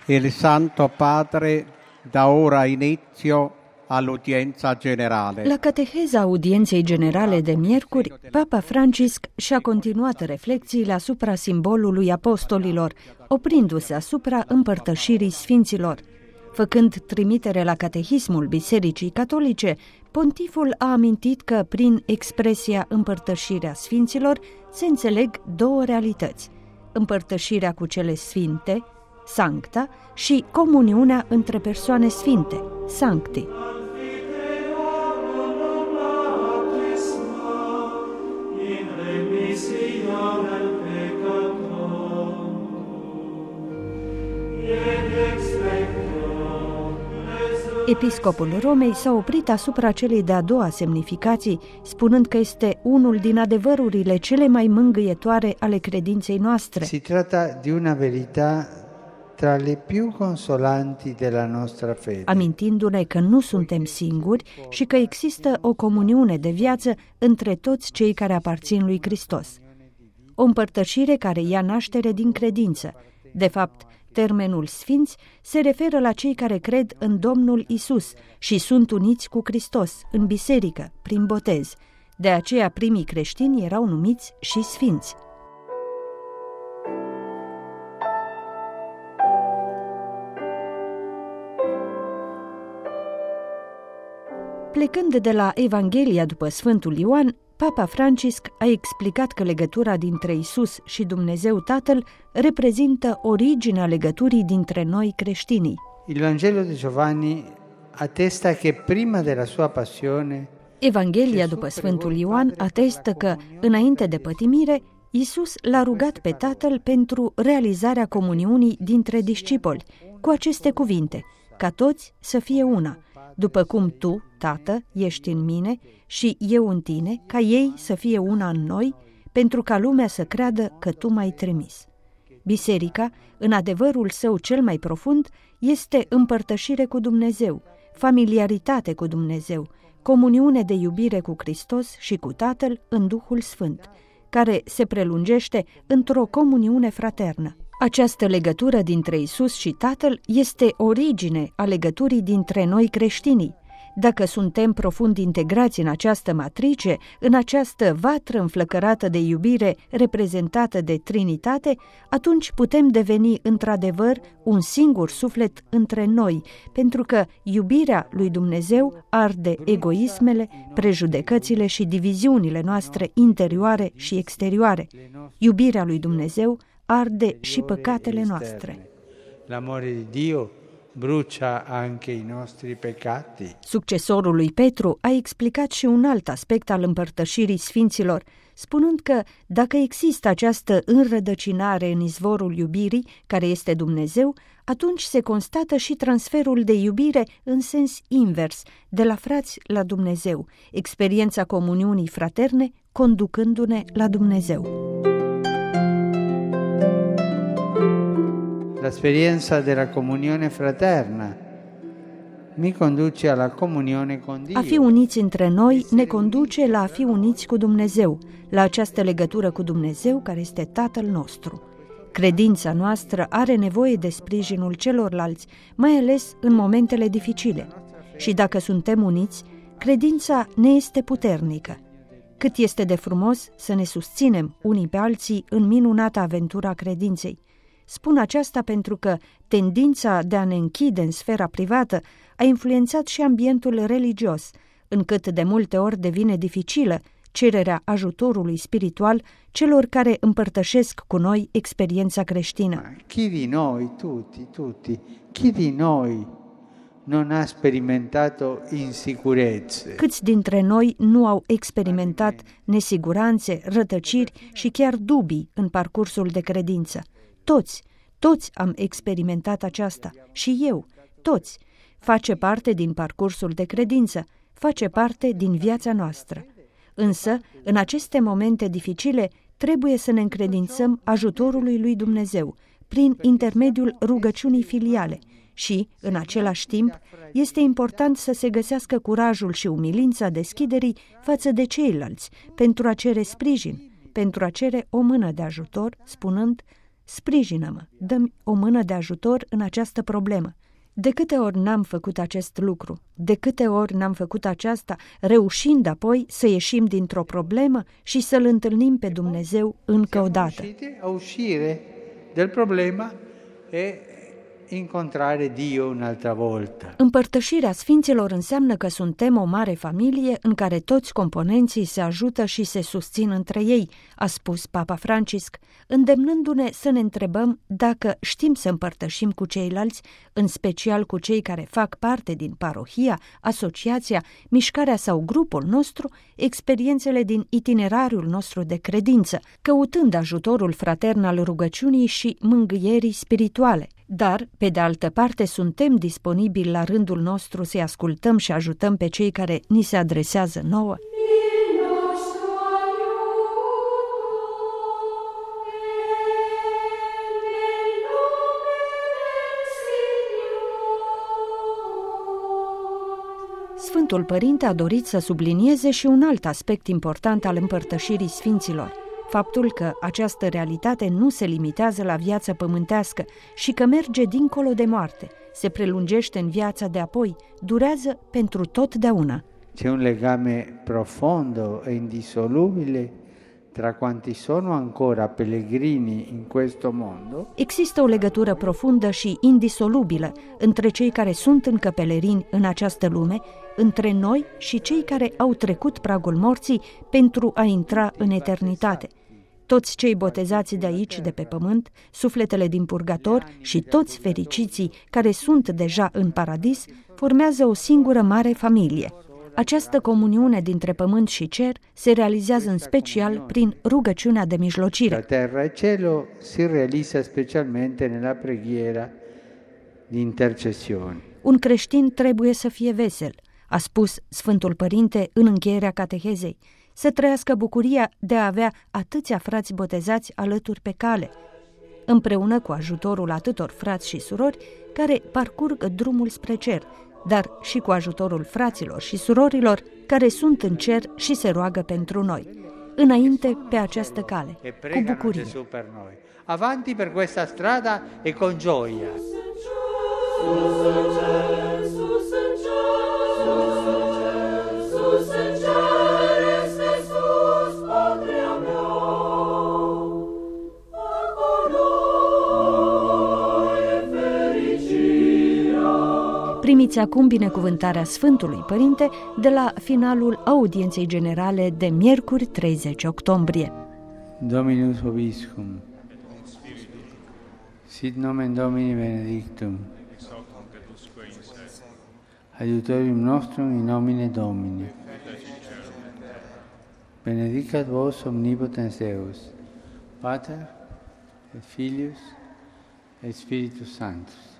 Il Santo Padre da ora inizio all'udienza generale. La cateheza audienței generale de miercuri, Papa Francisc și-a continuat reflexiile asupra simbolului apostolilor, oprindu-se asupra împărtășirii sfinților. Făcând trimitere la catehismul Bisericii Catolice, pontiful a amintit că prin expresia împărtășirea sfinților se înțeleg două realități: împărtășirea cu cele sfinte, sancta, și comuniunea între persoane sfinte, sancti. Episcopul Romei s-a oprit asupra celei de-a doua semnificații, spunând că este unul din adevărurile cele mai mângâietoare ale credinței noastre. Si tratta di una verità tra le più consolanti della nostra fede. Amintindu-ne că nu suntem singuri și că există o comuniune de viață între toți cei care aparțin lui Hristos. O împărtășire care ia naștere din credință. De fapt, termenul sfinți se referă la cei care cred în Domnul Isus și sunt uniți cu Hristos, în biserică, prin botez. De aceea primii creștini erau numiți și sfinți. Plecând de la Evanghelia după Sfântul Ioan, Papa Francisc a explicat că legătura dintre Isus și Dumnezeu Tatăl reprezintă originea legăturii dintre noi creștinii. Il Vangelo di Giovanni attesta che prima della sua passione Evanghelia după Sfântul Ioan atestă că, înainte de pătimire, Isus l-a rugat pe Tatăl pentru realizarea comuniunii dintre discipoli, cu aceste cuvinte: ca toți să fie una, după cum tu, Tată, ești în mine și eu în tine, ca ei să fie una în noi, pentru ca lumea să creadă că tu m-ai trimis. Biserica, în adevărul său cel mai profund, este împărtășire cu Dumnezeu, familiaritate cu Dumnezeu, comuniune de iubire cu Hristos și cu Tatăl în Duhul Sfânt, care se prelungește într-o comuniune fraternă. Această legătură dintre Isus și Tatăl este origine a legăturii dintre noi creștinii. Dacă suntem profund integrați în această matrice, în această vatră înflăcărată de iubire reprezentată de Trinitate, atunci putem deveni într-adevăr un singur suflet între noi, pentru că iubirea lui Dumnezeu arde egoismele, prejudecățile și diviziunile noastre interioare și exterioare. Iubirea lui Dumnezeu arde și păcatele noastre. L'amore di Dio brucia anche i nostri peccati. Succesorul lui Petru a explicat și un alt aspect al împărtășirii sfinților, spunând că dacă există această înrădăcinare în izvorul iubirii, care este Dumnezeu, atunci se constată și transferul de iubire în sens invers, de la frați la Dumnezeu, experiența comuniunii fraterne conducându-ne la Dumnezeu. L'esperienza della comunione fraterna mi conduce alla comunione con Dio. A fi uniți între noi ne conduce la a fi uniți cu Dumnezeu, la această legătură cu Dumnezeu care este Tatăl nostru. Credința noastră are nevoie de sprijinul celorlalți, mai ales în momentele dificile. Și dacă suntem uniți, credința ne este puternică. Cât este de frumos să ne susținem unii pe alții în minunata aventura credinței. Spun aceasta pentru că tendința de a ne închide în sfera privată a influențat și ambientul religios, încât de multe ori devine dificilă cererea ajutorului spiritual celor care împărtășesc cu noi experiența creștină. Chi di noi, tutti, chi di noi non ha sperimentato insicurezze? Câți dintre noi nu au experimentat nesiguranțe, rătăciri și chiar dubii în parcursul de credință? Toți am experimentat aceasta, și eu, toți. Face parte din parcursul de credință, face parte din viața noastră. Însă, în aceste momente dificile, trebuie să ne încredințăm ajutorului lui Dumnezeu, prin intermediul rugăciunii filiale și, în același timp, este important să se găsească curajul și umilința deschiderii față de ceilalți, pentru a cere sprijin, pentru a cere o mână de ajutor, spunând: sprijină-mă, dă-mi o mână de ajutor în această problemă. De câte ori n-am făcut acest lucru, de câte ori n-am făcut aceasta, reușind apoi să ieșim dintr-o problemă și să-L întâlnim pe Dumnezeu încă o dată. A uscire del problema e incontrare Dio un'altra volta. Împărtășirea sfinților înseamnă că suntem o mare familie în care toți componenții se ajută și se susțin între ei, a spus Papa Francisc, îndemnându-ne să ne întrebăm dacă știm să împărtășim cu ceilalți, în special cu cei care fac parte din parohia, asociația, mișcarea sau grupul nostru, experiențele din itinerariul nostru de credință, căutând ajutorul fratern al rugăciunii și mângâierii spirituale. Dar, pe de altă parte, suntem disponibili la rândul nostru să-i ascultăm și ajutăm pe cei care ni se adresează nouă? Sfântul Părinte a dorit să sublinieze și un alt aspect important al împărtășirii sfinților, faptul că această realitate nu se limitează la viața pământească și că merge dincolo de moarte, se prelungește în viața de apoi, durează pentru totdeauna. C'è un legame profondo e indissolubile tra quanti sono ancora pellegrini in questo mondo. Există o legătură profundă și indisolubilă între cei care sunt încă pelerini în această lume, între noi și cei care au trecut pragul morții pentru a intra în eternitate. Toți cei botezați de aici, de pe pământ, sufletele din purgator și toți fericiții care sunt deja în paradis, formează o singură mare familie. Această comuniune dintre pământ și cer se realizează în special prin rugăciunea de mijlocire. La terra e cielo si realizza specialmente nella preghiera di intercessione. Un creștin trebuie să fie vesel, a spus Sfântul Părinte în încheierea catehezei, să trăiască bucuria de a avea atâția frați botezați alături pe cale, împreună cu ajutorul atâtor frați și surori care parcurg drumul spre cer, dar și cu ajutorul fraților și surorilor care sunt în cer și se roagă pentru noi, înainte pe această cale, cu bucurie. Avanti per questa strada e con gioia. Primiți acum binecuvântarea Sfântului Părinte de la finalul audienței generale de miercuri 30 octombrie. Dominus vobiscum. Sit nomen Domini benedictum. Aiutorium nostrum in nomine Domini. Benedicat vos omnipotens Deus, Pater et Filius et Spiritus Sanctus.